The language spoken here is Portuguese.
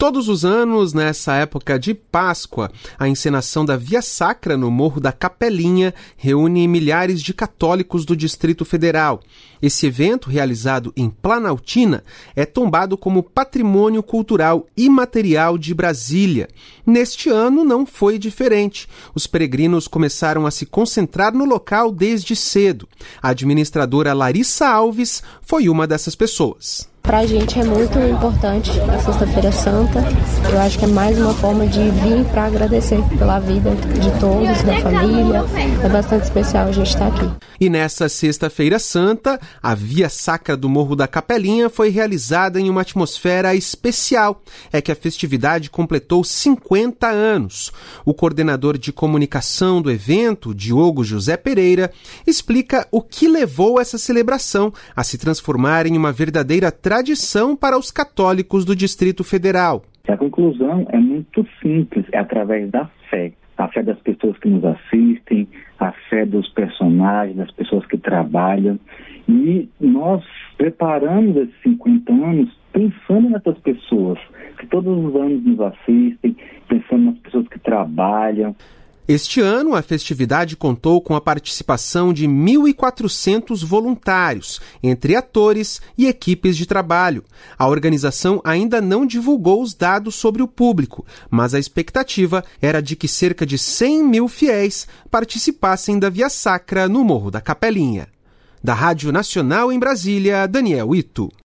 Todos os anos, nessa época de Páscoa, a encenação da Via Sacra no Morro da Capelinha reúne milhares de católicos do Distrito Federal. Esse evento, realizado em Planaltina, é tombado como Patrimônio Cultural Imaterial de Brasília. Neste ano não foi diferente. Os peregrinos começaram a se concentrar no local desde cedo. A administradora Larissa Alves foi uma dessas pessoas. Para a gente é muito importante a Sexta-feira Santa. Eu acho que é mais uma forma de vir para agradecer pela vida de todos, da família. É bastante especial a gente estar aqui. E nessa Sexta-feira Santa, a Via Sacra do Morro da Capelinha foi realizada em uma atmosfera especial. É que a festividade completou 50 anos. O coordenador de comunicação do evento, Diogo José Pereira, explica o que levou essa celebração a se transformar em uma verdadeira tradição para os católicos do Distrito Federal. A conclusão é muito simples, é através da fé. A fé das pessoas que nos assistem, a fé dos personagens, das pessoas que trabalham. E nós preparamos esses 50 anos pensando nessas pessoas que todos os anos nos assistem, pensando nas pessoas que trabalham. Este ano, a festividade contou com a participação de 1.400 voluntários, entre atores e equipes de trabalho. A organização ainda não divulgou os dados sobre o público, mas a expectativa era de que cerca de 100 mil fiéis participassem da Via Sacra no Morro da Capelinha. Da Rádio Nacional em Brasília, Daniel Ito.